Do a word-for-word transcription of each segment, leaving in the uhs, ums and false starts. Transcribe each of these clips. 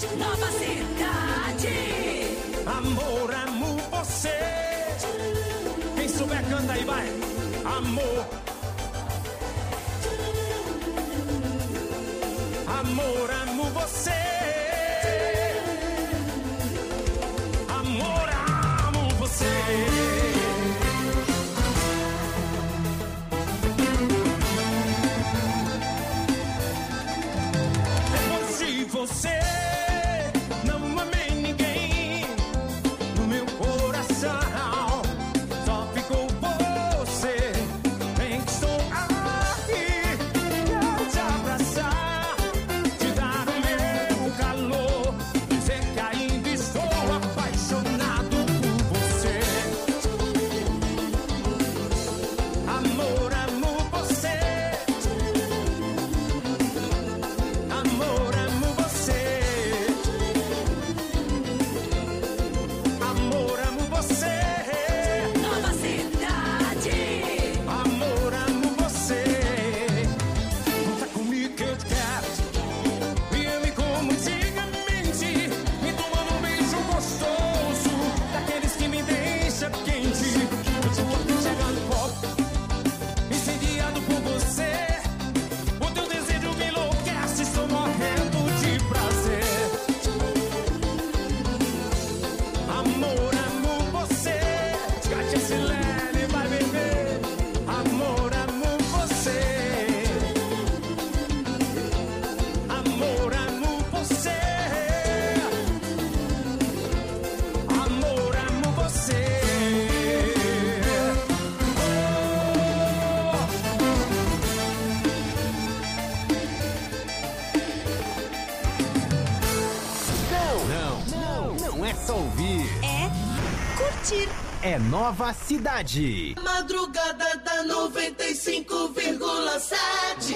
Nova Cidade. Amor, amo você. Quem souber canta aí, vai. Amor. Amor, amo você. Amor, amo você. Depois de você, não amei ninguém. No meu coração só ficou você. Bem que estou aqui pra te abraçar, te dar o meu calor, dizer que ainda estou apaixonado por você. Amor, amo você. Amor, amo você. Amor, amo você. Nova Cidade. Amor, amo você. Conta comigo que eu te quero. Me ame como antigamente, me tomando um beijo gostoso, daqueles que me deixa quente. Eu tô aqui chegando pouco, incendiado por você. O teu desejo me enlouquece, estou morrendo de prazer. Amor, amo você. Cate esse leve, vai beber. Amor, amo você. Amor, amo você. Amor, amo você. Não, não, não é só ouvir. É curtir. É Nova Cidade. Madrugada da noventa e cinco vírgula sete.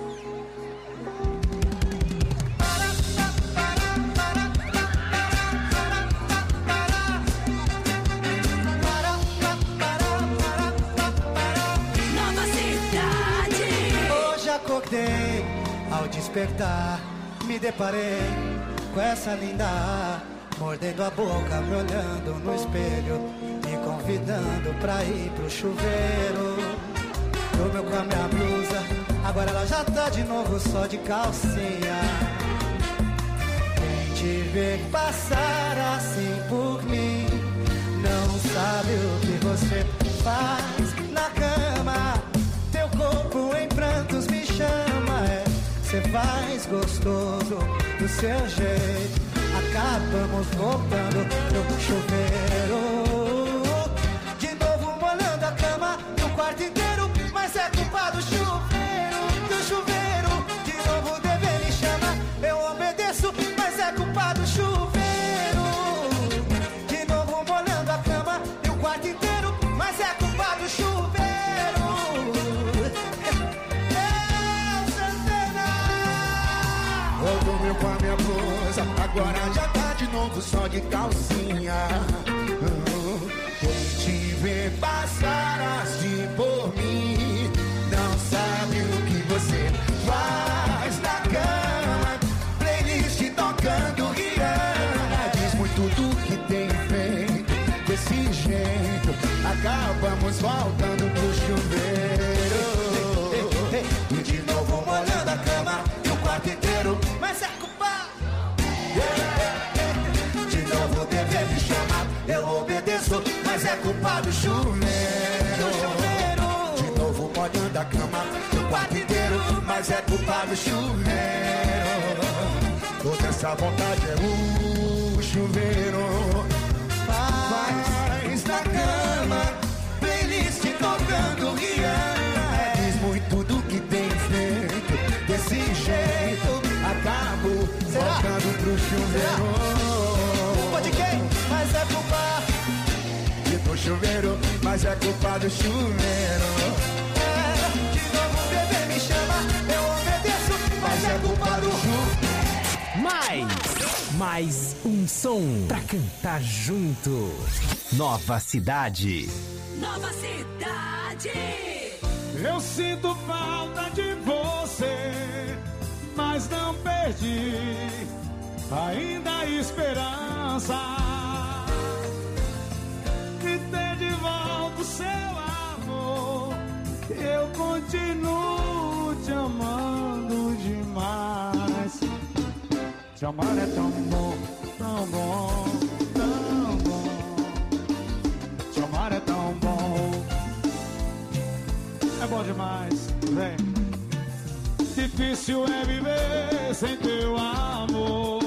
Nova Cidade. Hoje acordei, ao despertar, me deparei com essa linda, mordendo a boca, me olhando no espelho, me convidando pra ir pro chuveiro. Dormiu com a minha blusa, agora ela já tá de novo só de calcinha. Quem te vê passar assim por mim, não sabe o que você faz na cama. Teu corpo em prantos me chama, é. Cê faz gostoso do seu jeito. Acabamos voltando pro chuveiro, de novo molhando a cama no quarto inteiro. Mas é culpa do chuveiro, do chuveiro. De novo dever me chama, eu obedeço. Mas é culpa do chuveiro, de novo molhando a cama e o quarto inteiro. Mas é culpa do chuveiro. Eu dormiu com a minha blusa, agora já tá de novo só de calcinha. Quem te vê passar assim por mim, não sabe o que você faz na cama. Playlist tocando Rihanna, diz muito do que tem feito. Desse jeito, acabamos voltando pro chuveiro. E de novo molhando a cama e o quarto inteiro. Mas é culpa. De novo dever me chamar, eu obedeço. Mas é culpa do chuveiro. De novo molhando a cama e o quarto inteiro. Mas é culpa do chuveiro. Toda essa vontade é o chuveiro. Faz na cama, playlist tocando Rihanna. Diz muito do que tem feito. Desse jeito, acabo voltando pro chuveiro. Culpa de quem? Mas é culpa do chuveiro, mas é culpa do chuveiro. É, de novo o bebê me chama, eu obedeço. Mas é culpa do chuveiro. Mais, mais um som pra cantar junto. Nova Cidade. Nova Cidade. Eu sinto falta de você, mas não perdi ainda há esperança de ter de volta o seu amor. Eu continuo te amando demais. Te amar é tão bom, tão bom, tão bom. Te amar é tão bom. É bom demais, vem. Difícil é viver sem teu amor.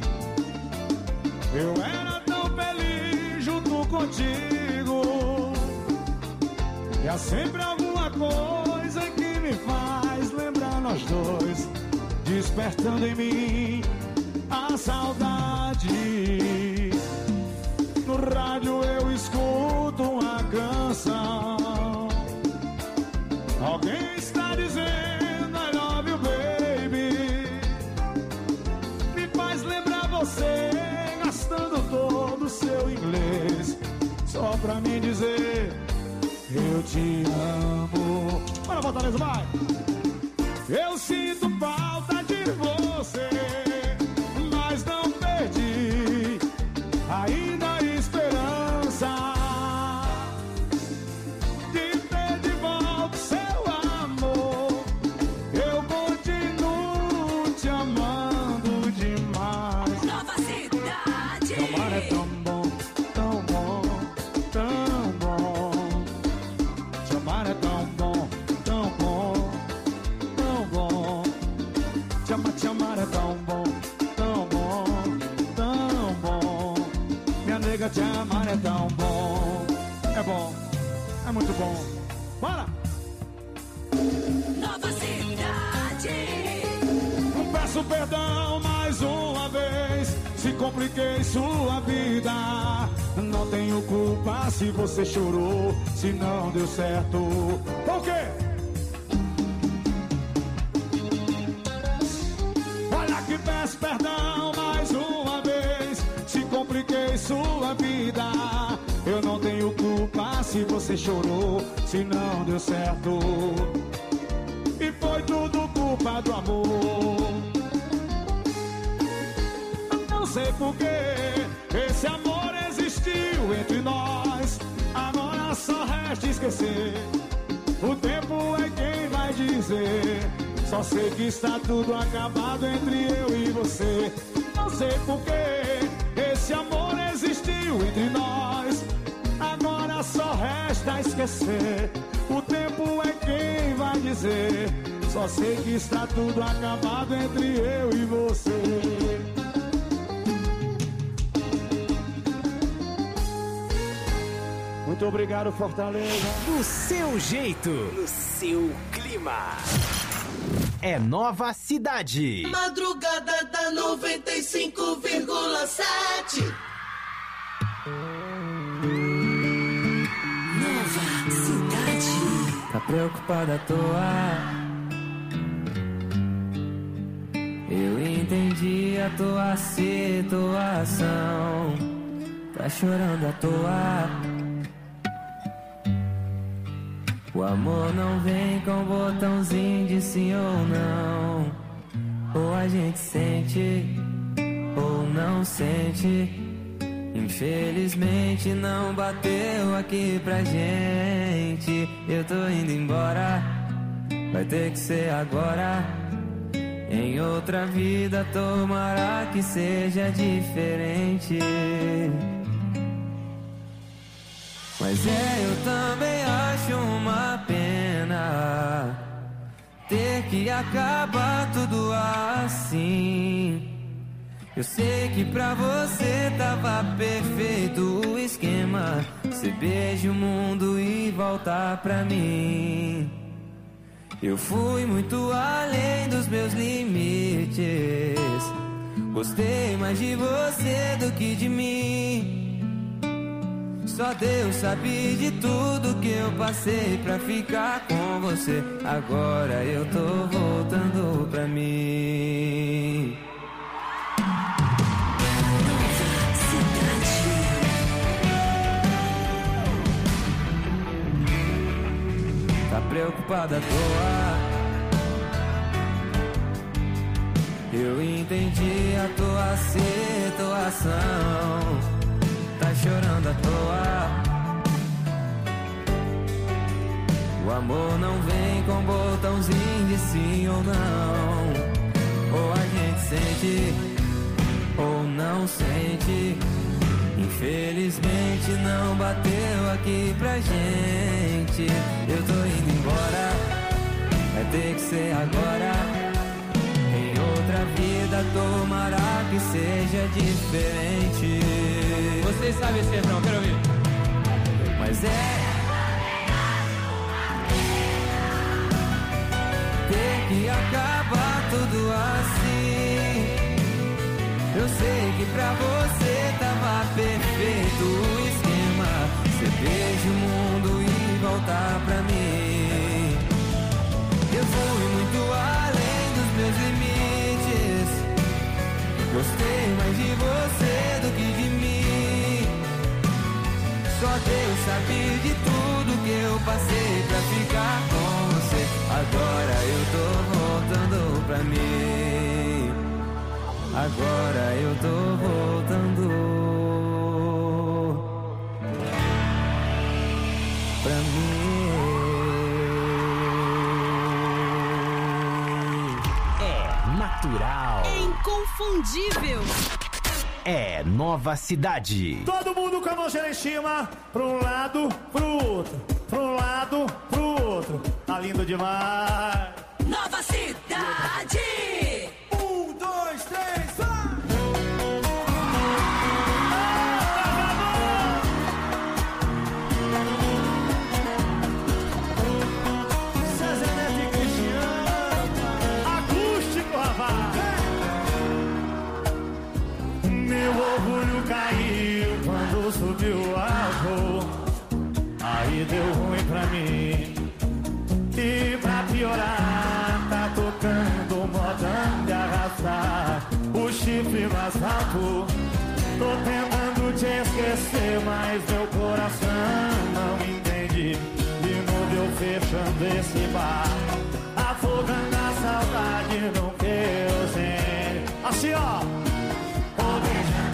Eu era tão feliz junto contigo. E há sempre alguma coisa que me faz lembrar nós dois, despertando em mim a saudade. No rádio eu escuto uma canção. Alguém está dizendo I love you, baby. Me faz lembrar você gastando todo o seu inglês só pra me dizer eu te amo. Bora, Fortaleza, vai! Eu sinto falta de você, mas não perdi ainda a esperança de ter de volta seu amor. Eu continuo te amando demais. Nova Cidade. Teu amor é tão bom, tão bom, tão bom. Teu amor é tão bom, tão bom, tão bom. Te amar, te amar é tão bom, tão bom, tão bom. Minha nega, te amar é tão bom. É bom, é muito bom. Bora! Nova Cidade. Peço perdão mais uma vez se compliquei sua vida. Não tenho culpa se você chorou, se não deu certo. Por quê? Olha que peço perdão mais uma vez se compliquei sua vida. Eu não tenho culpa se você chorou, se não deu certo. E foi tudo culpa do amor. Não sei porquê esse amor existiu entre nós. Agora só resta esquecer. O tempo é quem vai dizer. Só sei que está tudo acabado entre eu e você. Não sei porquê esse amor existiu entre nós. Agora só resta esquecer. O tempo é quem vai dizer. Só sei que está tudo acabado entre eu e você. Muito obrigado, Fortaleza. Do seu jeito, no seu clima. É Nova Cidade. Madrugada da noventa e cinco vírgula sete. Nova Cidade. Tá preocupada à toa? Eu entendi a tua situação. Tá chorando à toa? O amor não vem com botãozinho de sim ou não. Ou a gente sente, ou não sente. Infelizmente não bateu aqui pra gente. Eu tô indo embora, vai ter que ser agora. Em outra vida tomara que seja diferente. Mas é, eu também acho uma pena ter que acabar tudo assim. Eu sei que pra você tava perfeito o esquema. Você beija o mundo e volta pra mim. Eu fui muito além dos meus limites. Gostei mais de você do que de mim. Só Deus sabe de tudo que eu passei pra ficar com você. Agora eu tô voltando pra mim. Tá preocupada à toa? Eu entendi a tua situação. Tá chorando à toa. O amor não vem com botãozinho de sim ou não. Ou a gente sente, ou não sente. Infelizmente não bateu aqui pra gente. Eu tô indo embora, vai ter que ser agora. Em outra vida tomara que seja diferente. Vocês sabem esse refrão, quero ouvir. Mas é ter que acabar tudo assim. Eu sei que pra você tava perfeito o esquema. Você beija o mundo e voltar pra mim. Eu fui muito além dos meus limites. Gostei mais de você do que de mim. Só Deus sabe de tudo que eu passei pra ficar com você. Agora eu tô voltando pra mim. Agora eu tô voltando pra mim. É natural. É inconfundível. É Nova Cidade. Todo mundo com a mão em cima, pra um lado, pro outro, pra um lado, pro outro. Tá lindo demais. Nova Cidade. Um, dois, três, vai! César Neto e Cristiano, acústico, rapaz. Meu orgulho caiu quando subiu o álcool. Aí deu ruim pra mim. E pra piorar, tá tocando modão de arrastar o chifre no asfalto. Tô tentando te esquecer, mas meu coração não entende. De novo eu fechando esse bar, afogando a saudade no querosene. Assim ó, ô beijando.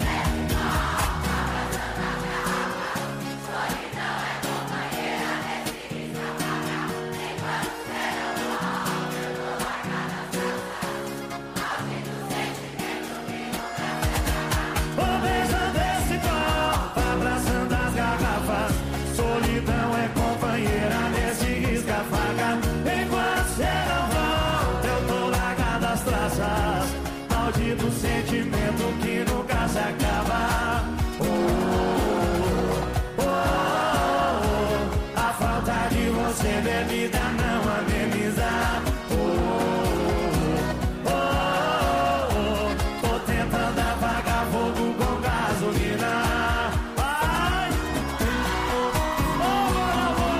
Do sentimento que nunca se acaba. Oh, oh, oh, oh. A falta de você, bebida, não ameniza. Oh, oh, oh, oh. Tô tentando apagar fogo com gasolina. Ai, oh, oh, oh, oh.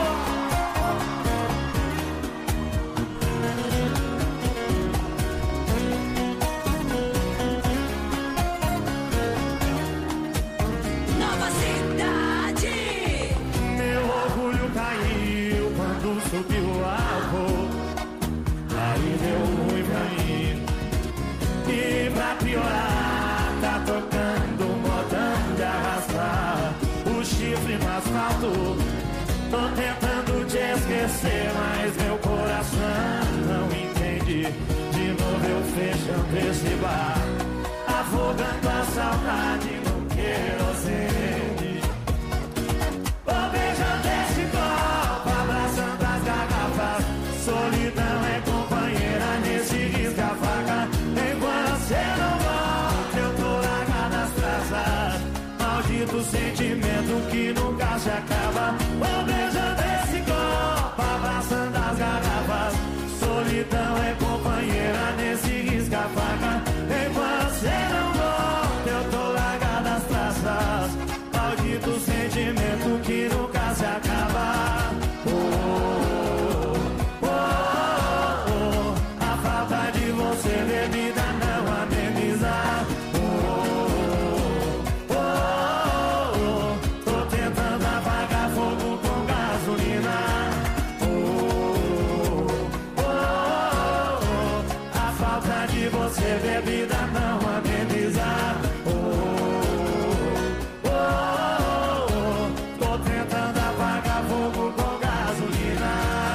Subiu o álcool, aí deu ruim pra mim. E pra piorar, tá tocando modão de arrastar o chifre no asfalto. Tô tentando te esquecer, mas meu coração não entende. De novo eu fechando esse bar, afogando a saudade no querosene. Ô beijando esse copo, abraçando as garrafas. Solidão é companheira nesse risca-faca. Enquanto você não volta, eu tô largado nas traças. Maldito sentimento que nunca se acaba. Ô beijando esse copo, abraçando as garrafas. Solidão é companheira nesse risca-faca. Enquanto você não volta, eu tô largado nas traças. Maldito sentimento que nunca se acaba. Oh, oh, oh, oh. A falta de você, bebida, não ameniza. Oh, oh, oh, oh. Tô tentando apagar fogo com gasolina. Oh, oh, oh, oh. A falta de você. você bebida não amenizar. Oh, oh, oh, oh. Tô tentando apagar fogo com gasolina.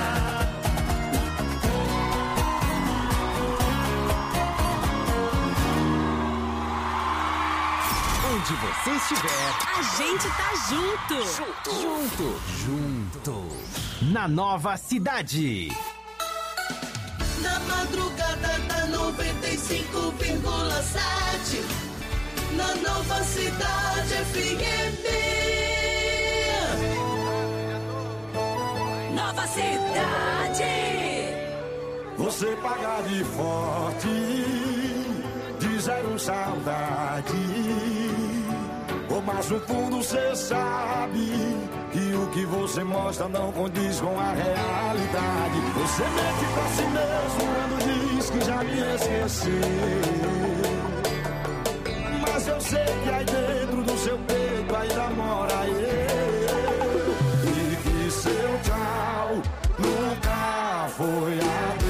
Onde você estiver, A gente tá junto. junto, junto, na nova cidade. Na madrugada da noventa e cinco vírgula sete, na nova cidade F M. Nova cidade. Você paga de forte, de zero saudade. Oh, mas no fundo cê sabe que o que você mostra não condiz com a realidade. Você mente pra si mesmo quando diz que já me esqueceu. Mas eu sei que aí dentro do seu peito ainda mora eu. E que seu tchau nunca foi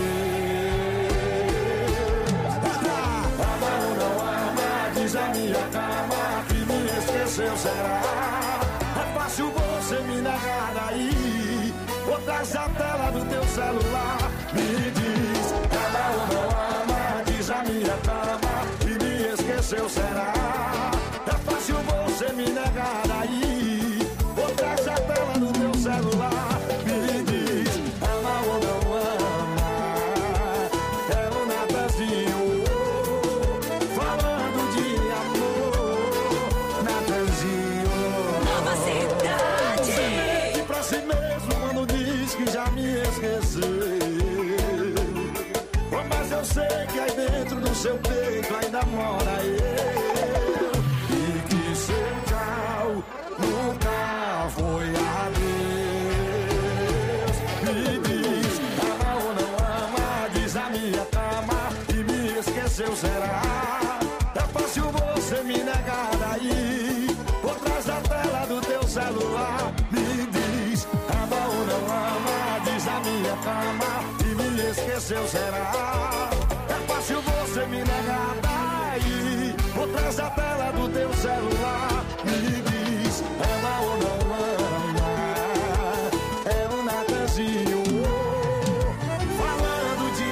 adeus. Ama ou não ama, diz a minha cama que me esqueceu, será? É fácil você me negar daí, ou traz a tela do teu celular. Me diz, ama ou não ama, diz a minha cama que me esqueceu, será? É fácil você me negar daí, ou traz a tela do teu celular. Me diz, ama ou não ama, é o Natanzinho falando de amor. Natanzinho, Nova cidade. mente pra si mesmo quando diz que já me esqueceu. Oh, mas eu sei que aí dentro do seu peito ainda mora eu. E que seu tchau nunca foi adeus. Me diz, ama ou não ama, diz a minha cama e me esqueceu, será? É fácil você me negar daí, por trás da tela do teu celular. Me diz, ama ou não ama, diz a minha cama e me esqueceu, será? É fácil você me negar daí, por trás da tela do teu celular. Me diz, ama ou não ama, é o Natanzinho falando de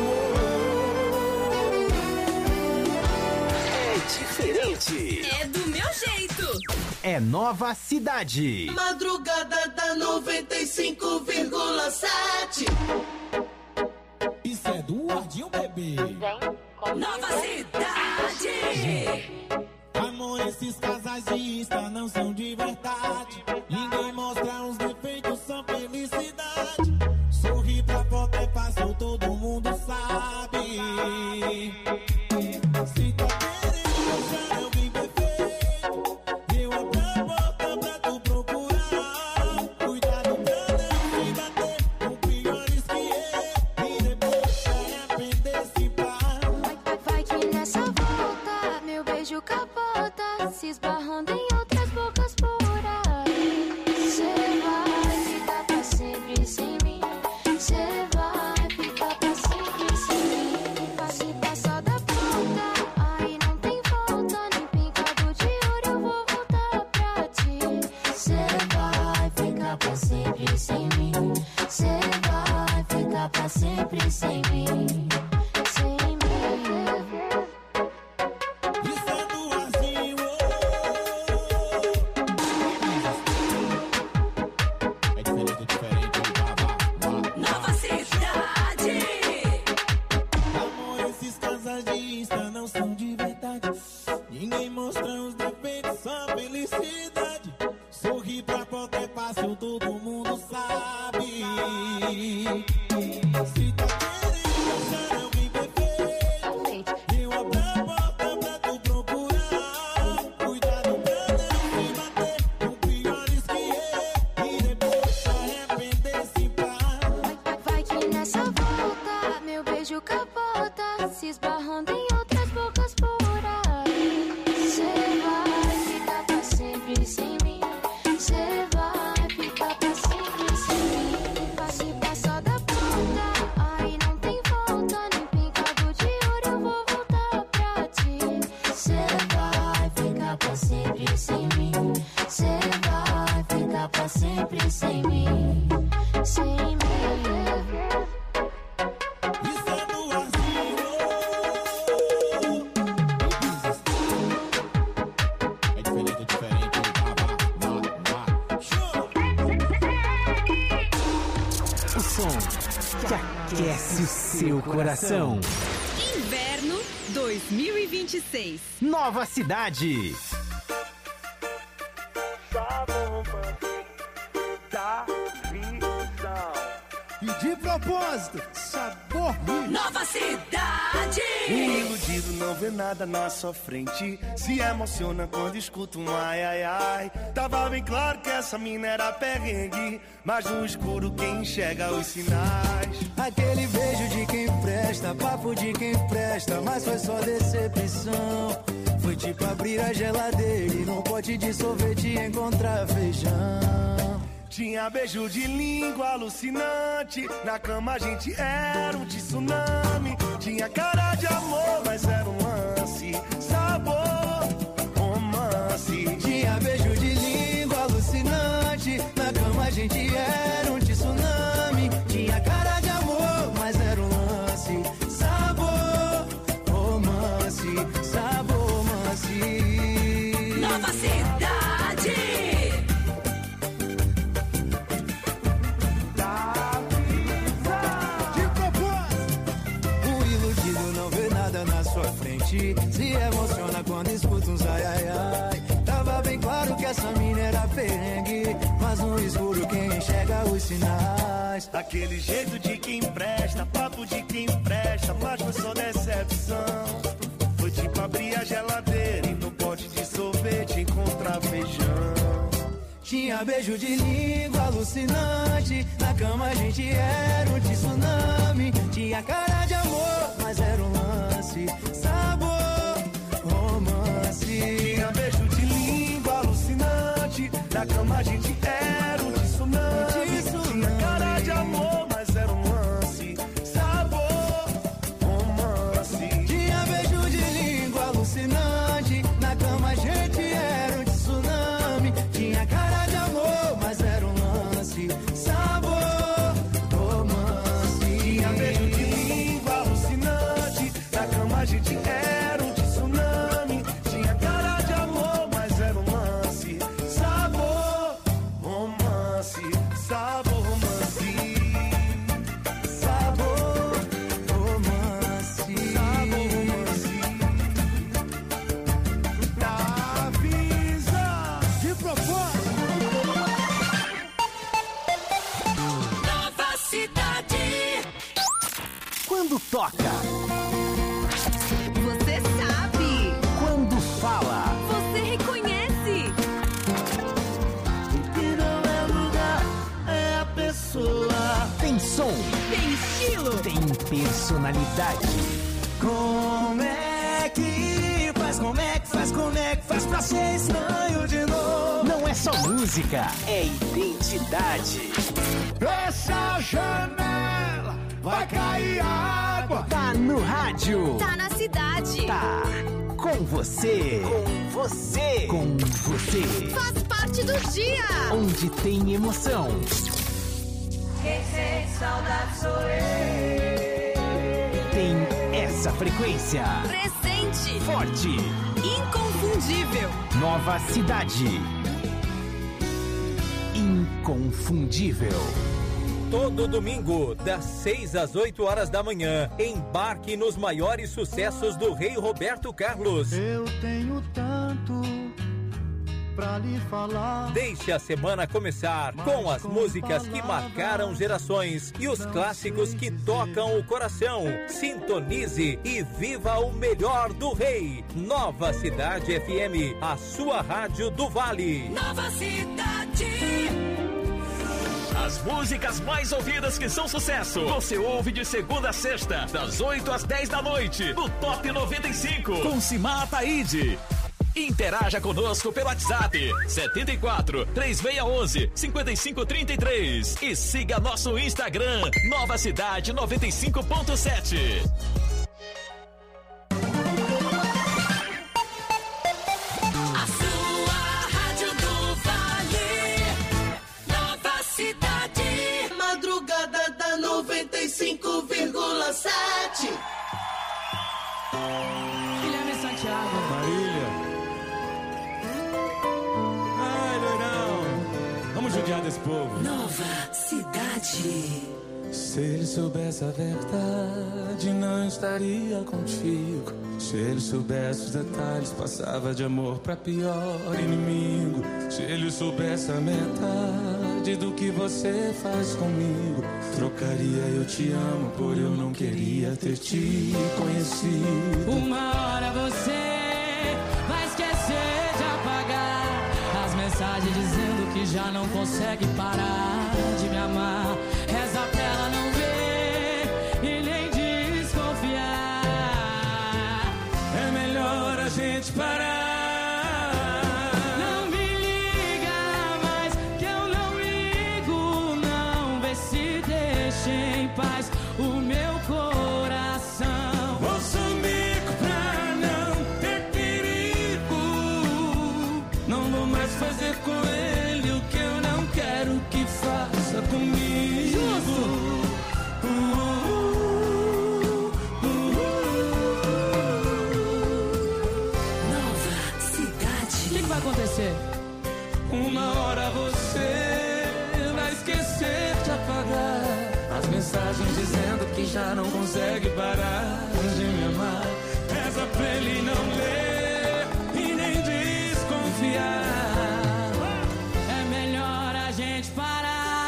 amor. É diferente. É do meu jeito. É nova cidade. Madrugada da noventa e cinco vírgula sete. Isso é do Ardinho, bebê. Nova cidade. Amor, esses casais de Insta não são de verdade. Ninguém mostra os defeitos, são felicidade. Sorrir pra foto é fácil, todo mundo sabe. Se tá querendo achar alguém perfeito, eu abro a porta pra tu procurar. Cuidado pra não se bater com piores que eu, e depois se arrepender se pá. Vai que nessa volta, meu beijo capota, se esbarrando em outras bocas por aí. Cê vai ficar pra sempre sem mim. Cê vai ficar pra sempre sem mim. Se passar da porta, aí não tem volta. Nem pintado de ouro eu vou voltar pra ti. Cê vai ficar pra sempre sem mim. Cê vai ficar pra sempre sem mim. Sem mim. Isso é do Ardinho. É diferente, é diferente. Nova cidade. Amor, esses casais de Insta não são de verdade. Ninguém mostra os defeitos, só felicidade. Sorrir pra foto é fácil, todo mundo sabe. Se tá querendo achar alguém perfeito, eu abro a porta pra tu procurar. Cuidado pra não se bater com piores que eu, e depois se arrepender se pá. Vai que nessa volta, meu beijo capota, se esbarrando em outras bocas por aí. Cê vai ficar pra sempre sem mim. Cê vai ficar pra sempre sem mim. Se passar da porta, aí não tem volta. Nem pintado de ouro eu vou voltar aquece o seu coração. Inverno dois mil e vinte e seis. Nova Cidade. E de propósito, sabor Nova Cidade. O iludido não vê nada na sua frente, se emociona quando escuta um ai ai ai. Tava bem claro que essa mina era perrengue, mas no escuro quem enxerga os sinais. Aquele beijo de quem presta, papo de quem presta, mas foi só decepção. Foi tipo abrir a geladeira e num pote de sorvete encontrar feijão. Tinha beijo de língua alucinante, na cama a gente era um tsunami. Tinha cara de amor, mas era um lance, sabor, romance. Tinha beijo de língua alucinante, na cama a gente era um tsunami. Tinha cara de amor, mas era um lance, sabor, romance, sabor, romance. Nova Cidade. Se emociona quando escuta uns ai ai ai. Tava bem claro que essa mina era perrengue, mas no escuro quem enxerga os sinais. Aquele jeito de quem presta, papo de quem presta, mas foi só decepção. Foi tipo abrir a geladeira e no pote de sorvete encontrar feijão. Tinha beijo de língua alucinante, na cama a gente era um tsunami. Tinha cara de amor, mas era um lance, sabor, romance. Tinha beijo de língua alucinante, na cama a gente era um tsunami. Tinha cara de amor, mas era um lance, sabor, romance. Tinha beijo de língua alucinante, na cama a gente era um tsunami. Tinha cara de amor, mas era um lance, sabor, romance. Tinha beijo de língua alucinante, na cama a gente era um tsunami. Tinha cara de amor, mas era um lance, sabor, romance, sabor, romance. Sabor, romance, sabor, romance. Avisa de propósito. Nova Cidade. Quando toca, Você sabe. quando fala, Você reconhece. que não é lugar, é a pessoa. tem som, Tem estilo. tem personalidade. Como é que faz, como é que faz, como é que faz pra ser estranho de novo? Não é só música, é identidade. Essa janela vai cair água. Tá no rádio. Tá na cidade. Tá com você. Com você. Com você. Faz parte do dia. Onde tem emoção. Quem sente saudade sou eu. Tem essa frequência. Presente. Forte. Inconfundível. Nova Cidade. Inconfundível. Todo domingo, das seis às oito horas da manhã, embarque nos maiores sucessos do Rei Roberto Carlos. Eu tenho tanto pra lhe falar. Deixe a semana começar com as músicas que marcaram gerações e os clássicos que tocam o coração. Sintonize e viva o melhor do Rei. Nova Cidade F M, a sua rádio do Vale. Nova Cidade. As músicas mais ouvidas que são sucesso, você ouve de segunda a sexta, das oito às dez da noite, no Top noventa e cinco, com Simar Ataíde. Interaja conosco pelo WhatsApp setenta e quatro, três seis um um, cinco cinco três três e siga nosso Instagram, Nova Cidade noventa e cinco ponto sete. A sua rádio do Vale. Nova Cidade. Madrugada da noventa e cinco vírgula sete. Guilherme Santiago. Marília. Ai, loirão. Vamos judiar desse povo. Nova Cidade. Se ele soubesse a verdade, não estaria contigo. Se ele soubesse os detalhes, passava de amor pra pior inimigo. Se ele soubesse a metade do que você faz comigo, trocaria eu te amo por eu não queria ter te conhecido. Uma hora você vai esquecer de apagar as mensagens dizendo que já não consegue parar de me amar. Reza pra ela não ver e nem desconfiar. É melhor a gente parar. Não me liga mais, que eu não ligo, não. Vê se deixa em paz o meu coração. Vou sumir pra não ter perigo. Não vou mais fazer com ele o que eu não quero que faça comigo. Uh, uh, uh, uh. Nova cidade. O que, que vai acontecer? Uma hora você vai esquecer de apagar as mensagens dizendo que já não consegue parar de me amar. Reza pra ele não ler e nem desconfiar. É melhor a gente parar.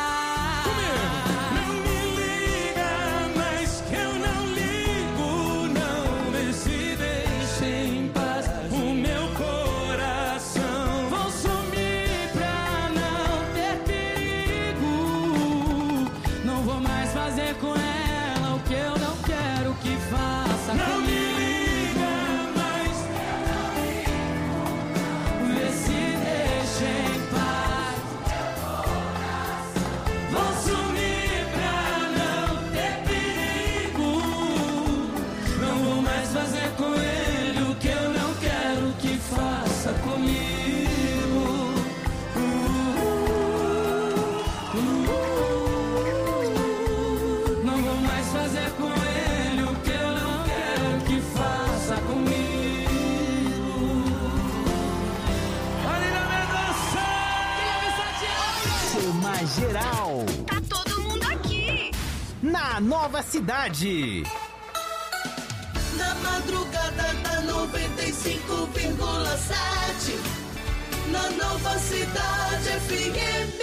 Não me liga mais, que eu não ligo, não. Vê se deixa em paz o meu coração. Vou sumir pra não ter perigo. Não vou mais fazer com ela o que eu não quero que faça Não comigo. me liga mais, Vê se deixa em paz. Vou sumir pra não ter perigo. não vou mais fazer com ele o que eu não quero que faça comigo. Uh, uh, uh. Não vou mais fazer com ele o que eu não quero que faça comigo. Marina Mendonça! Chama geral. Tá todo mundo aqui. Na Nova Cidade. Na madrugada da noventa e cinco vírgula sete, na Nova Cidade F M.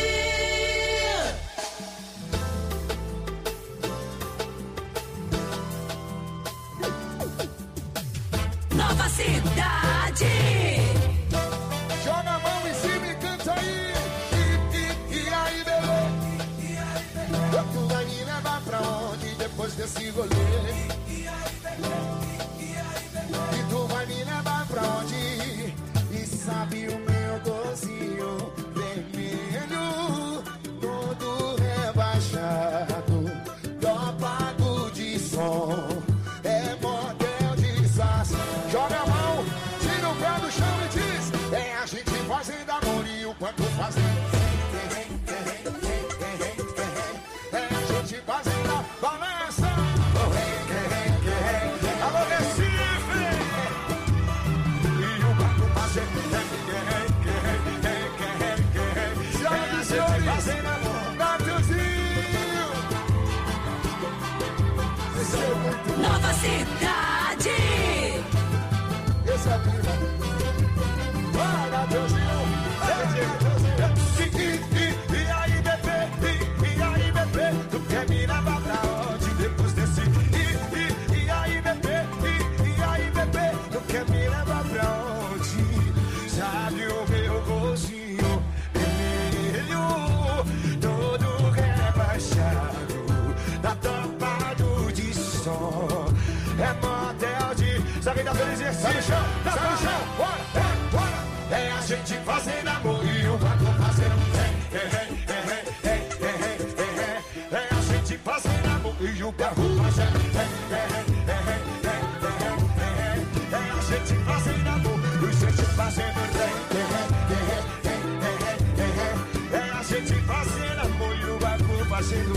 Nova Cidade. Joga a mão em cima e canta aí. E, e, e aí, bebê? Tu vai me levar pra onde depois desse rolê? E tu vai me levar pra onde? E sabe o meu docinho vermelho, todo rebaixado, dopado de som, é modelo de sas. Joga a mão, tira o pé do chão e diz: é a gente fazendo amor e o quanto fazendo. É a gente fazendo a balança. Alô, Recife! E o quanto fazendo. Senhoras e senhores, fazendo amor. Natuzinho! Esse é muito bom. Nova Cidade. Esse é a prima. Bora, Deusinho! E, e, e, e aí, bebê? E, e aí, bebê? Tu quer me levar pra onde depois desse? E, e, e aí, bebê? E, e aí, bebê? Tu quer me levar pra onde? Sabe o meu gostinho vermelho, todo rebaixado, tá topado de som, é motel de... Sabe da felicidade? Sabe o chão, sabe o chão, bora, bora, bora. É a gente fazendo amor e o banco fazendo é, é, é, é, é, é, é, é a gente fazendo amor e o banco fazendo é, é, é, é, é, é a gente fazendo amor e a gente fazendo é, a gente fazendo amor e o banco fazendo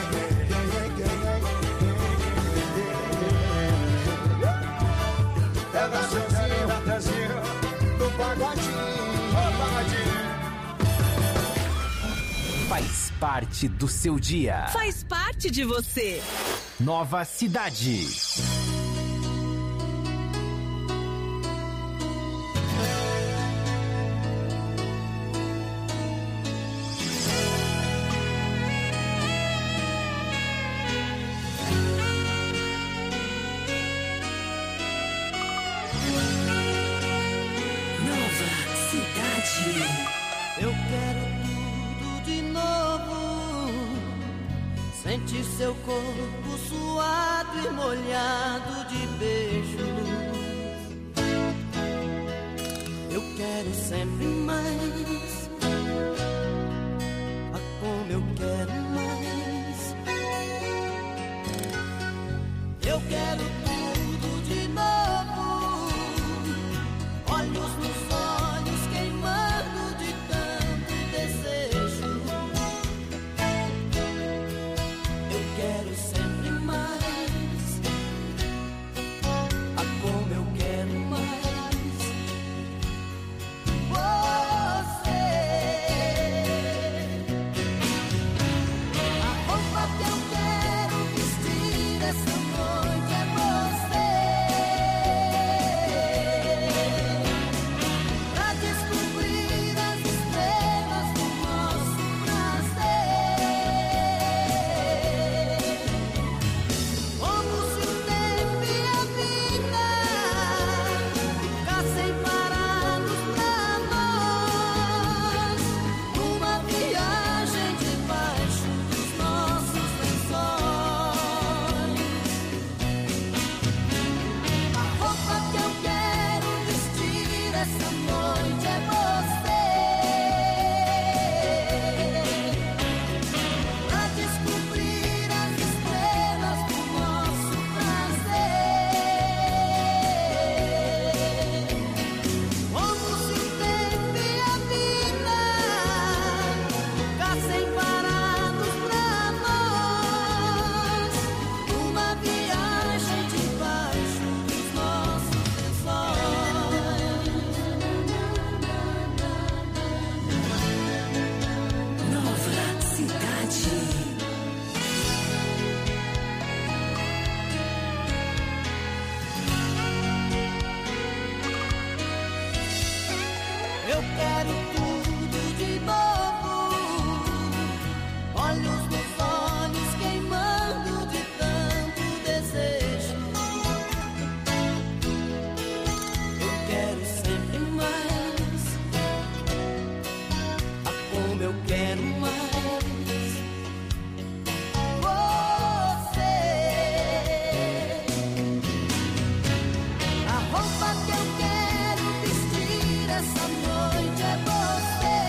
é na sozinha, na traseira, no pagodinho, ó pagodinho. faz parte do seu dia. Faz parte de você. Nova Cidade. Eu quero tudo de novo. Sentir seu corpo suado e molhado de beijos. Eu quero sempre mais. Ah, como eu quero mais. Eu quero tudo de novo. Olhos nos olhos queimando de tanto desejo. Eu quero sempre mais. Ah, como eu quero mais. Você. A roupa que eu quero vestir essa noite é você. Pra descobrir as estrelas do nosso prazer. Como se o tempo e a vida ficassem parados pra nós. Numa viagem debaixo dos nossos lençóis. A roupa que eu quero vestir essa noite é você. Pra descobrir as estrelas do nosso prazer. Como se o tempo e a vida ficassem parados pra nós. Numa viagem debaixo dos nossos lençóis. Nova Cidade. Eu quero tudo de novo. Olhos nos olhos queimando de tanto desejo. Eu quero sempre mais. Ah, como eu quero mais. Você. A roupa que eu quero vestir essa noite é você.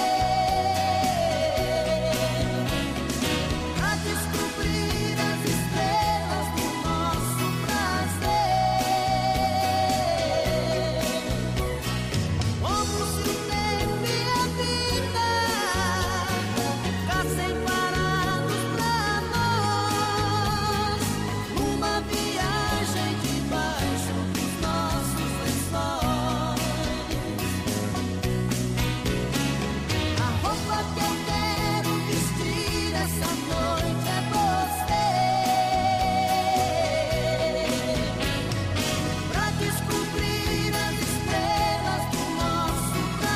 Pra descobrir as estrelas do nosso prazer. Como se o tempo e a vida ficassem parados pra nós. Numa viagem debaixo dos nossos lençóis. A roupa que eu quero vestir essa noite é você. Pra descobrir as estrelas do nosso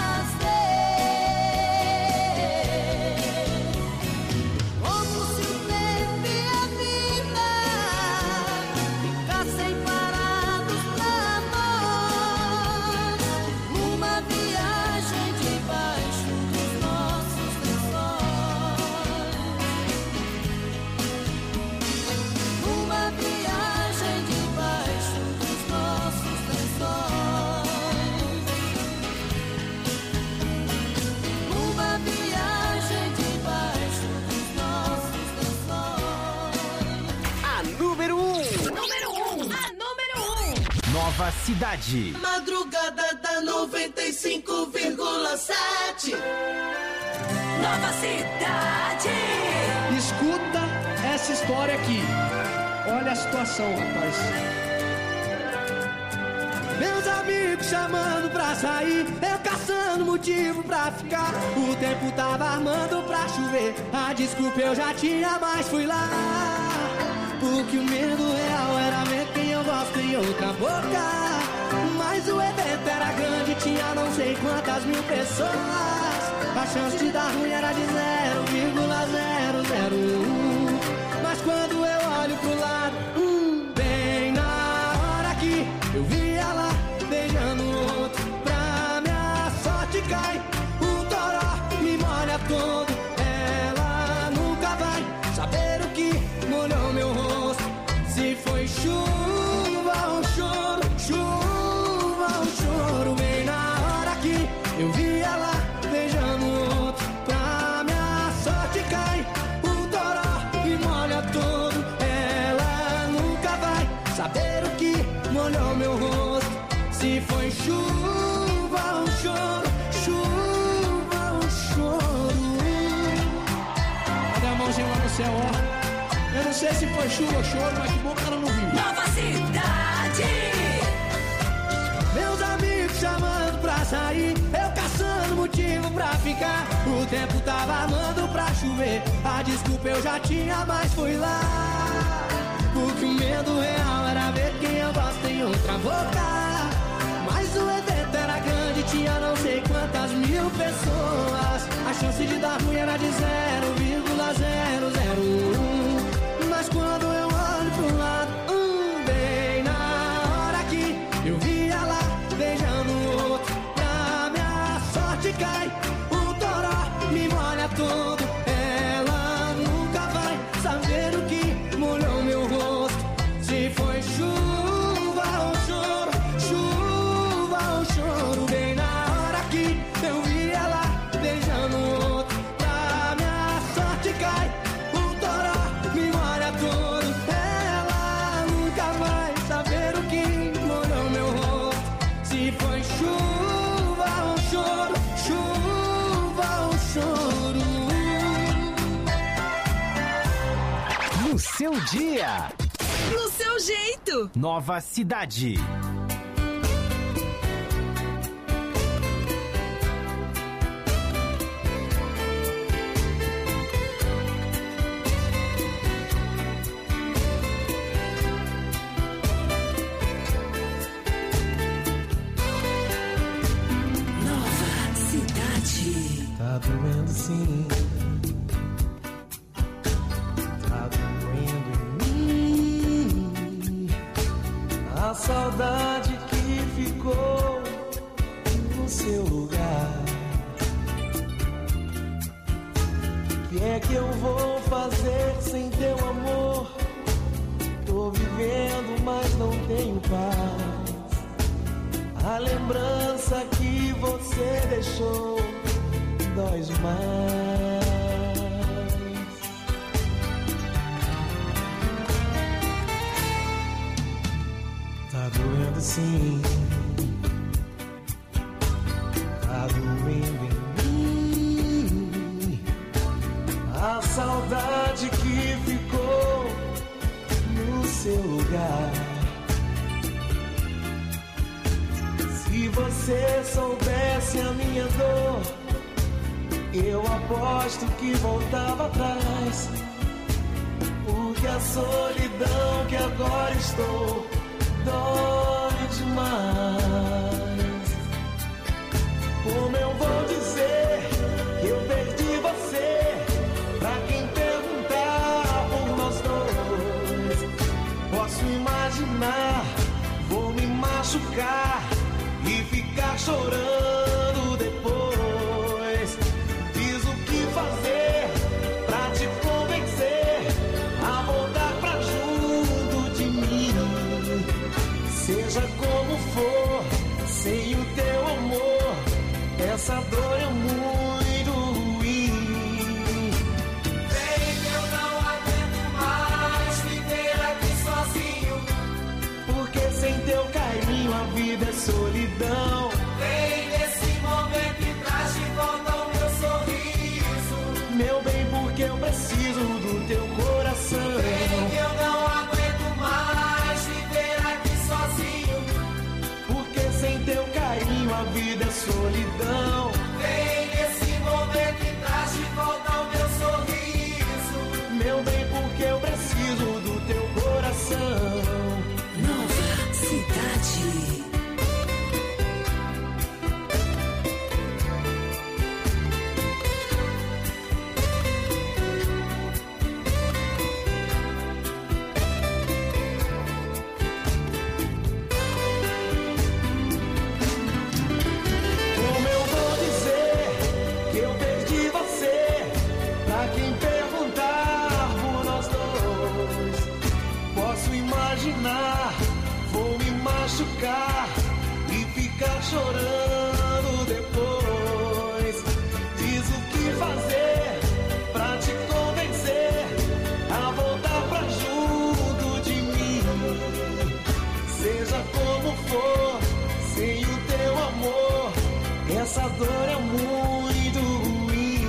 prazer. Como se o tempo e a vida ficassem parados pra nós. Numa viagem debaixo dos nossos lençóis. Numa viagem debaixo dos nossos lençóis. Numa viagem debaixo dos nossos lençóis. A número um. Número um. A número um. Nova Cidade. Madrugada da noventa e cinco vírgula sete. Nova Cidade. Escuta essa história aqui. Olha a situação, rapaz. Meus amigos amigos chamando pra sair, eu caçando motivo pra ficar. O tempo tava armando pra chover, a desculpa eu já tinha, mas fui lá. Porque o medo real era ver quem eu gosto em outra boca. Mas o evento era grande, tinha não sei quantas mil pessoas. A chance de dar ruim era de zero vírgula zero zero um. Mas quando eu olho pro lado, hum, bem na hora que eu vi ela beijando outro, pra minha sorte cai o toró, me molha todo. Ela nunca vai saber o que molhou meu rosto. Se foi chuva ou choro, chuva ou choro. Bem na hora que eu vi ela beijando outro, pra minha sorte cai o toró, me molha todo. Ela nunca vai saber o que molhou meu rosto. Se foi chuva ou choro, chuva ou choro. Cadê a mãozinha lá no céu, ó? Eu não sei se foi chuva ou choro, mas que bom que ela não viu. Nova Cidade. Meus amigos chamando pra sair, eu caçando motivo pra ficar. O tempo tava armando pra chover, a desculpa eu já tinha, mas fui lá. Porque o medo real era ver quem eu gosto em outra boca. Mas o evento era grande, tinha não sei quantas mil pessoas. A chance de dar ruim era de zero vírgula zero zero um. Mas quando eu olho pro lado, hum, bem na hora que eu vi ela beijando o outro, pra minha sorte cai o toró, me molha todo. Ela nunca vai saber o que molhou meu rosto. Se foi chuva ou choro, chuva ou choro. Bem na hora que eu vi ela beijando o outro, pra minha sorte cai o toró, me molha todo. Ela nunca vai saber o que molhou meu rosto. Se foi chuva ou choro, chuva ou choro. No seu dia, No seu jeito. Nova Cidade. Nova Cidade. Tá doendo sim, tá doendo em mim. A saudade que ficou no seu lugar. Que é que eu vou fazer sem teu amor? Tô vivendo, mas não tenho paz. A lembrança que você deixou dói demais. Tá doendo sim, tá doendo em mim. A saudade que ficou no seu lugar. Se você soubesse a minha dor, eu aposto que voltava atrás. Porque a solidão que agora estou dói demais. Como eu vou dizer que eu perdi você pra quem perguntar por nós dois? Posso imaginar, vou me machucar e ficar chorando depois. Diz o que fazer pra te convencer a voltar pra junto de mim. Seja como for, sem o teu amor, essa dor é muito ruim. Baby, eu não aguento mais viver aqui sozinho. Porque sem teu carinho a vida é solidão. Vem nesse momento e traz de volta o meu sorriso. Meu bem, porque eu preciso do teu coração. Baby, eu não aguento mais viver aqui sozinho. Porque sem teu carinho carinho, a vida é solidão. Vem nesse momento e traz de volta o meu sorriso. Meu bem, porque eu preciso do teu coração. Nova Cidade. Vou me machucar e ficar chorando depois. Diz o que fazer pra te convencer a voltar pra junto de mim. Seja como for, sem o teu amor, essa dor é muito ruim.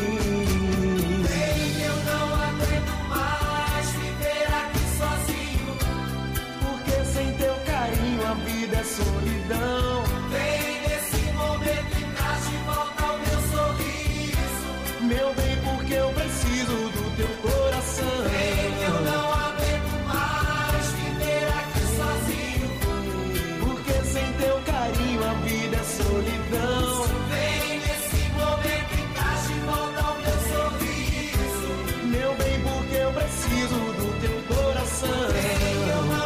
Vem, eu não aguento mais viver aqui sozinho. Sem teu carinho a vida é solidão. Vem nesse momento e traz de volta o meu sorriso. Meu bem, porque eu preciso do teu coração. Vem, eu não aguento mais viver aqui sozinho. Porque sem teu carinho a vida é solidão. Vem nesse momento e traz de volta o meu sorriso. Meu bem, porque eu preciso do teu coração. Vem, eu não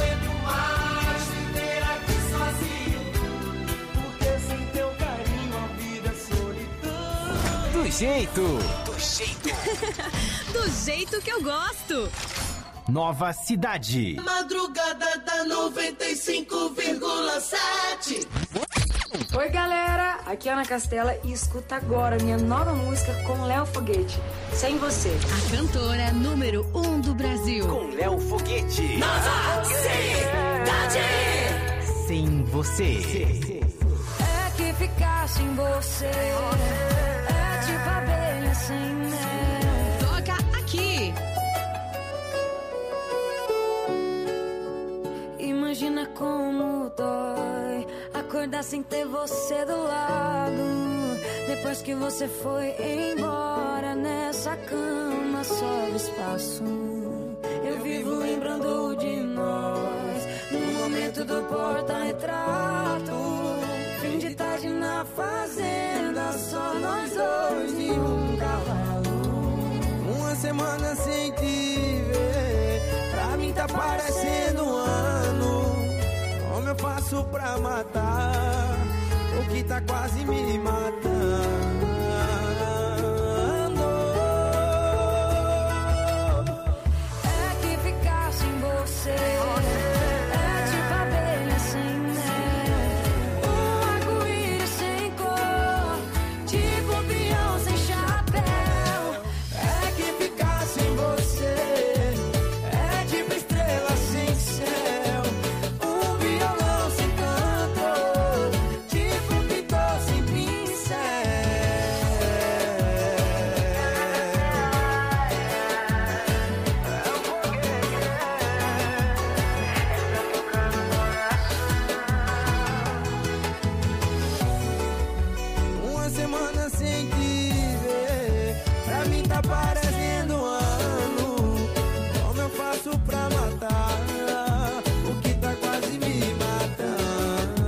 Do jeito, do jeito, do jeito que eu gosto. Nova Cidade. Madrugada da noventa e cinco vírgula sete. Oi galera, aqui é Ana Castela e escuta agora minha nova música com Léo Foguete, Sem Você. A cantora número um do Brasil. Com Léo Foguete. Nova Cidade. Sem Você. É que ficar sem você é tipo abelha sem mel. Toca aqui. Imagina como dói acordar sem ter você do lado. Depois que você foi embora, nessa cama sobra espaço. Eu vivo lembrando de nós no momento do porta-retrato. Fim de tarde na fazenda, só nós dois e um cavalo. Uma semana sem te ver, pra mim tá parecendo um ano. Como eu faço pra matar o que tá quase me matando? É que ficar sem você é tipo abelha sem mel, um arco-íris sem cor, tipo peão sem chapéu. É que ficar sem você é tipo estrela sem céu, um violão sem canto, tipo pintor sem pincel. Uma semana sem te ver, pra mim tá parecendo um ano. Como eu faço pra matar o que tá quase me matando?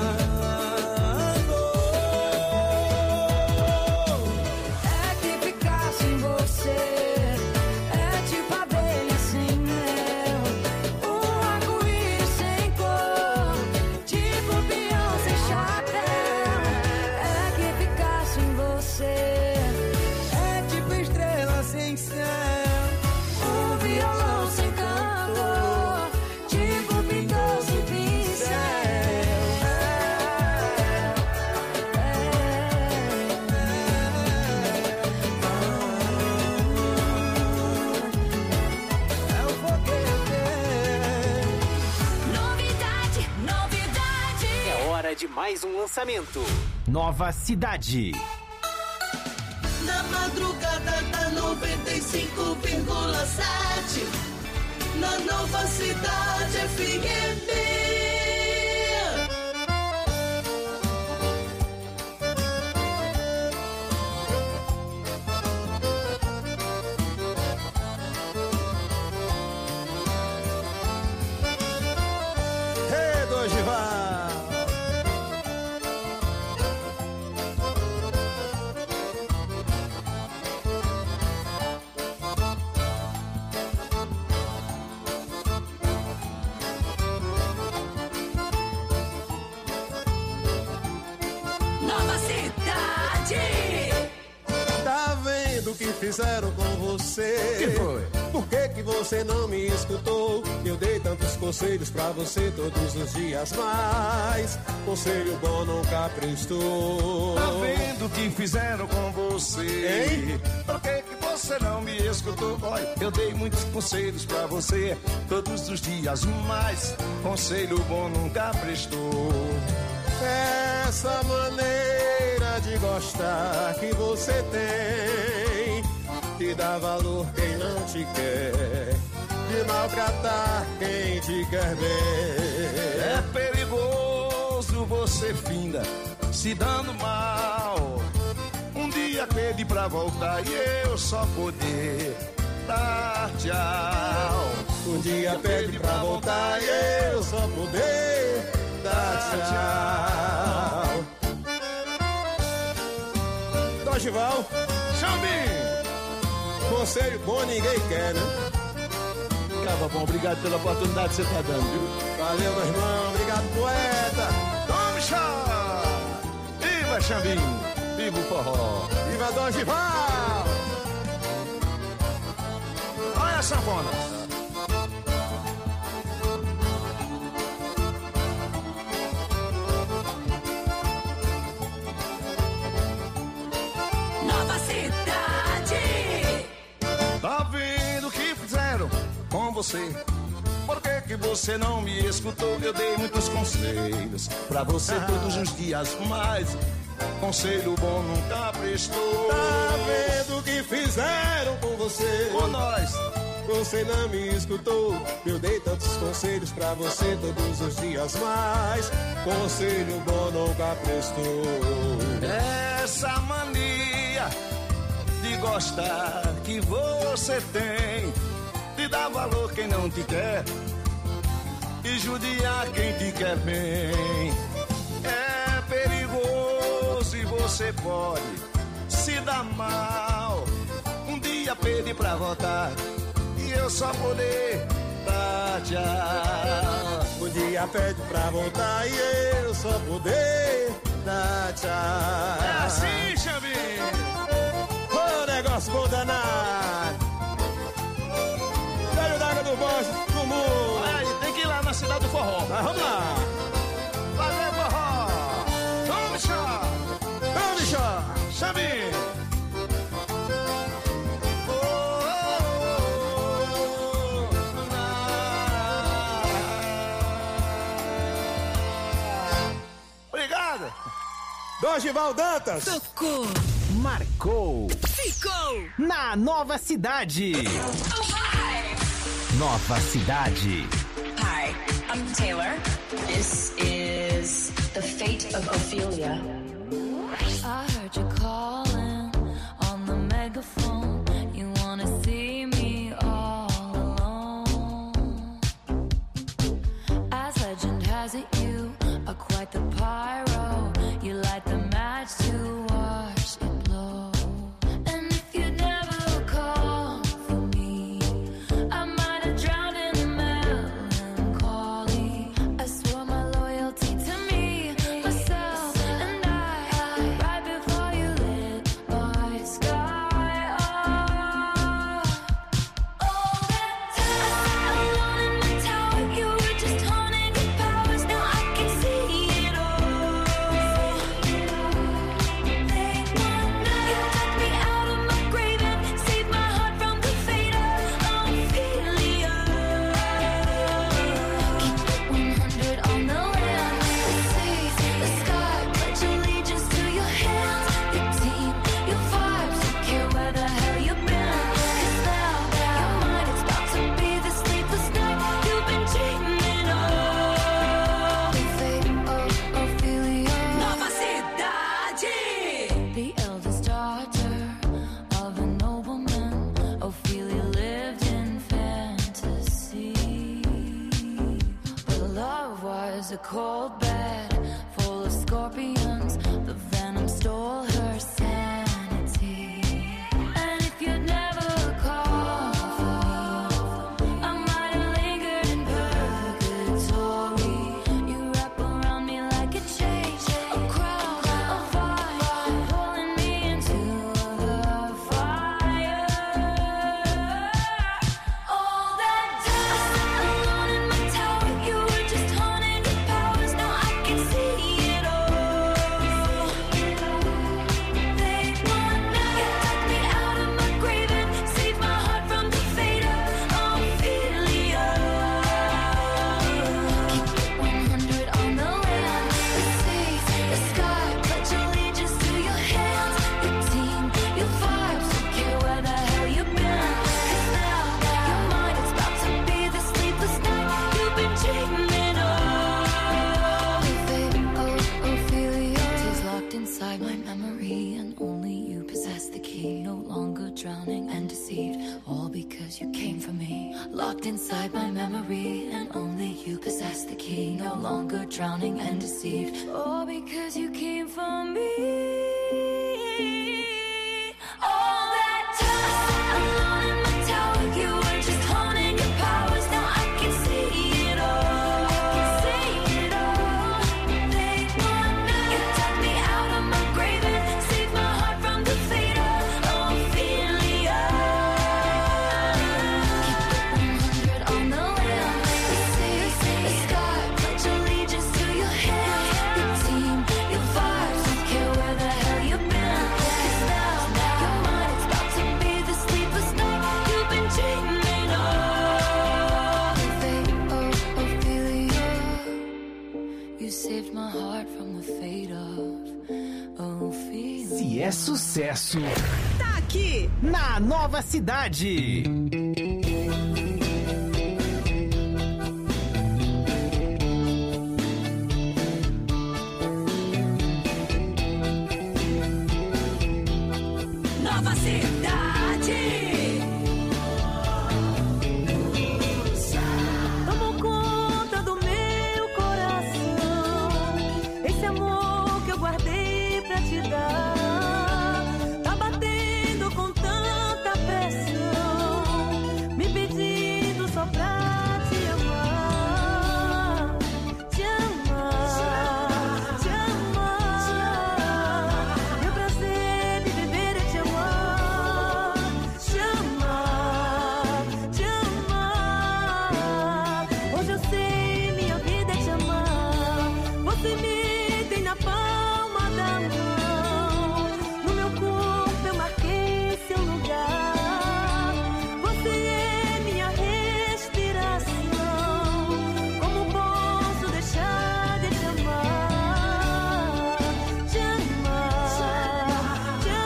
É que ficar sem você é tipo abelha sem mel, um arco-íris sem cor, tipo peão sem chapéu. É que ficar sem você É tipo estrela sem céu, um violão sem canto, tipo pintor sem pincel. é o foguete. Novidade, novidade. É hora de mais um lançamento. Nova Cidade. Na madrugada da noventa e cinco vírgula sete. Na Nova Cidade F M. Nova Cidade. Tá vendo o que fizeram com você? Que foi? Por que que você não me escutou? Eu dei tantos conselhos pra você todos os dias, mas conselho bom nunca prestou. Tá vendo o que fizeram com você? Hein? Por que que você não me escutou? Olha, eu dei muitos conselhos pra você todos os dias, mas conselho bom nunca prestou. Essa maneira de gostar que você tem, que dá valor quem não te quer, de maltratar quem te quer bem. É perigoso você finda se dando mal. Um dia pede pra voltar e eu só poder dar tchau. Um dia pede pra voltar e eu só poder dar tchau. Dorival, Xambim, conselho bom ninguém quer, né? Tava bom, obrigado pela oportunidade que você tá dando, viu? Valeu, meu irmão, obrigado, poeta. Vamos, chá! Viva, Xambim! Viva o forró! Viva Dorival! Olha a sanfona! Nova Cidade. Tá vendo o que fizeram com você? Por que que você não me escutou? Eu dei muitos conselhos pra você todos os dias, mas conselho bom nunca prestou. Tá vendo o que fizeram com você? Com nós. Você não me escutou. Eu dei tantos conselhos pra você todos os dias, mas conselho bom nunca prestou. Essa mania de gostar que você tem, de dar valor quem não te quer e judiar quem te quer bem, é perigoso e você pode se dar mal. Um dia pede pra voltar e eu só poder dar tchau. Um dia pede pra voltar e eu só poder dar tchau. É assim, Xambim. Ô, negócio bom danado. Velho d'água do Borges, do mundo. Aí, tem que ir lá na cidade do forró. Mas vamos lá. Valeu, forró. Vamos, chá. Vamos, chá. Xambim. Obrigado. Dorival Dantas. Tocou. Marcou. Ficou. Na Nova Cidade. Nova Cidade. Hi, I'm Taylor. This is The Fate of Ophelia. I heard you calling on the megaphone. You wanna see me all alone. As legend has it, you are quite the pyro. You light the match to watch it blow. And if you never call for me, I might have drowned in melancholy. I swore my loyalty to me, myself, and I, right before you lit my sky up. All that time, alone in my tower, you were just honing your powers. Now I can see it all. Late one night, you took me out of my grave and saved my heart from the fate of Ophelia. Keep it one hundred on the land, the seas, the sky. Pledge allegiance to your hands, your team, your vibes. Don't care where the hell you've been. 'Cause now your mind is about to be the sleepless night you've been dreaming of. The fate of Ophelia. Nova Cidade. The eldest daughter of a nobleman, Ophelia lived in fantasy. Her love was a cold bed full of scorpions. The venom stole her sanity. And if you'd never call for me, I might have lingered in purgatory. You wrap around me like a chain, a crown, a vow. locked inside my memory, and only you possess the key. No longer drowning and deceived. All because you came for me. All that time alone in my tower, you were just honing your powers. Now I can see it all. I can see it all. They want me. You took me out of my grave and saved my heart from the fate of Ophelia. Keep it one hundred on the land. The sea, the sky, pledge allegiance to your hands. Your team, your vibes, don't care where the hell you've been. 'Cause now, your mind's about to be the sleepless night you've been dreaming of. The fate of Ophelia. You saved my heart from the fate of Ophelia. Se é sucesso, tá aqui na Nova Cidade. Nova Cidade. Tomou conta do meu coração. Esse amor que eu guardei pra te dar tá batendo com tanta pressão, me pedindo só pra te amar, te amar, te amar. Meu prazer de viver é te amar, te amar, te amar. Hoje eu sei, minha vida é te amar. Você me tem na palma da mão. No meu corpo eu marquei seu lugar. Você é minha respiração. Como posso deixar de te amar? Te amar, te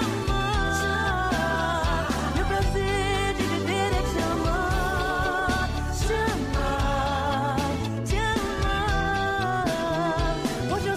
amar. Meu prazer de viver é te amar. Te amar, te amar. Hoje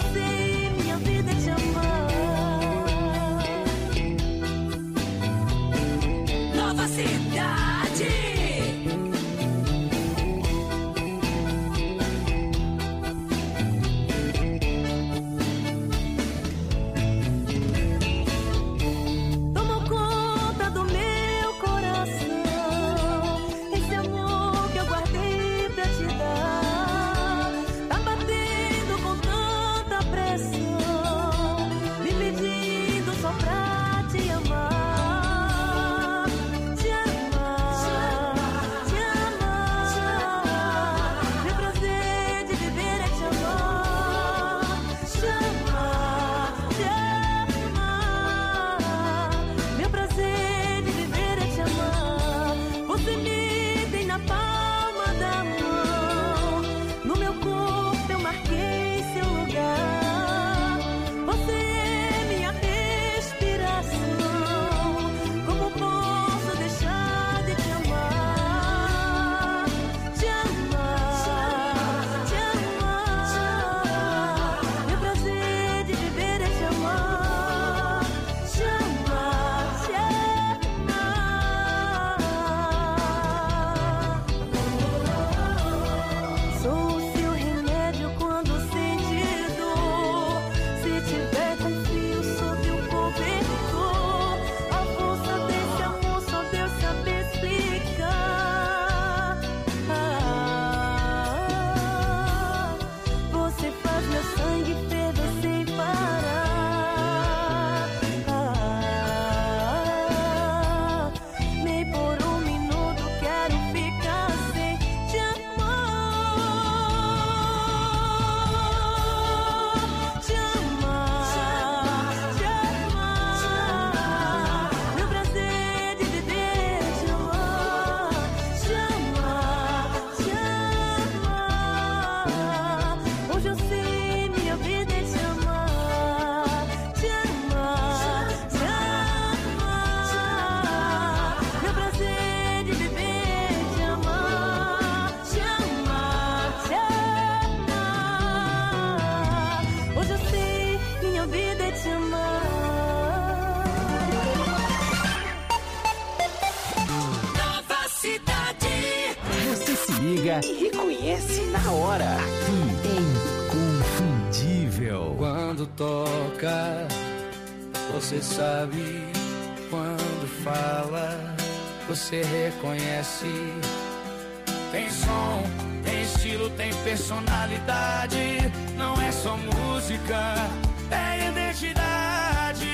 hora, aqui, Inconfundível. Quando toca, você sabe. Quando fala, você reconhece. Tem som, tem estilo, tem personalidade. Não é só música, é identidade.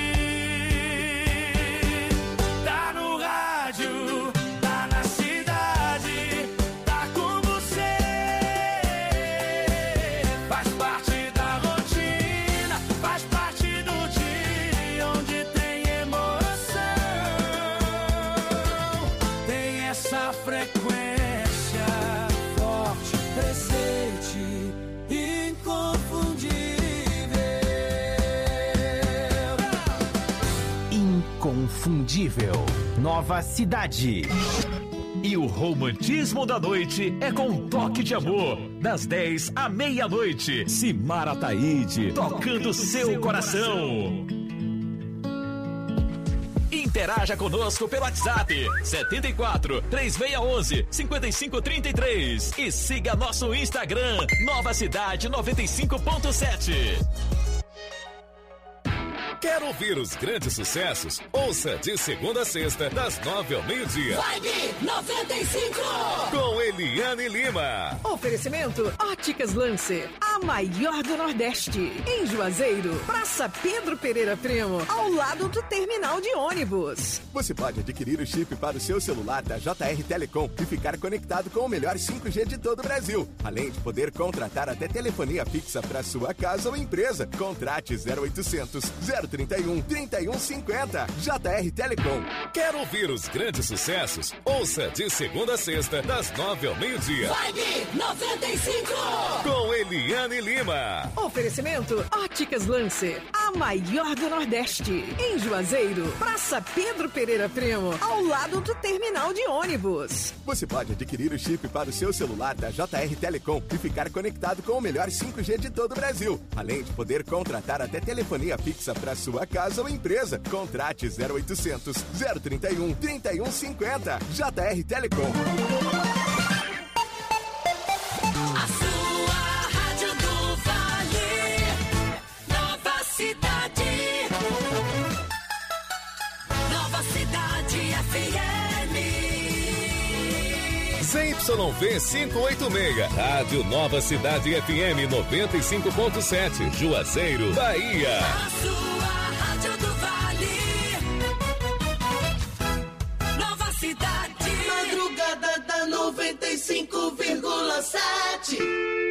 Tá no rádio, tá na cidade, tá com você. Faz parte da rotina, faz parte do dia onde tem emoção. Tem essa frequência forte, presente, inconfundível. Inconfundível. Nova Cidade. E o romantismo da noite é com um toque de amor. Das dez à meia-noite. Simara Taide, tocando seu coração. Interaja conosco pelo WhatsApp setenta e quatro, três seis um um, cinco cinco três três e siga nosso Instagram Nova Cidade noventa e cinco ponto sete. Quer ouvir os grandes sucessos? Ouça de segunda a sexta, das nove ao meio-dia. Vibe noventa e cinco. Com Eliane Lima. Oferecimento Óticas Lancer, a maior do Nordeste. Em Juazeiro, Praça Pedro Pereira Primo, ao lado do terminal de ônibus. Você pode adquirir o chip para o seu celular da J R Telecom e ficar conectado com o melhor cinco G de todo o Brasil. Além de poder contratar até telefonia fixa para sua casa ou empresa. Contrate zero oitocentos, zero trinta e um, trinta e um cinquenta. J R Telecom. Quer ouvir os grandes sucessos? Ouça de segunda a sexta, das nove ao meio-dia. Vibe noventa e cinco. Com Eliane Lima. Oferecimento Óticas Lancer, a maior do Nordeste. Em Juazeiro, Praça Pedro Pereira Primo, ao lado do terminal de ônibus. Você pode adquirir o chip para o seu celular da J R Telecom e ficar conectado com o melhor cinco G de todo o Brasil. Além de poder contratar até telefonia fixa para sua casa ou empresa. Contrate zero oitocentos, zero trinta e um, trinta e um cinquenta. J R Telecom. A sua rádio do Vale, Nova Cidade. Nova Cidade F M. Z Y V quinhentos e oitenta e seis. Rádio Nova Cidade F M noventa e cinco ponto sete. Juazeiro, Bahia. A sua rádio do Vale, Nova Cidade. Madrugada da noventa e cinco vírgula sete.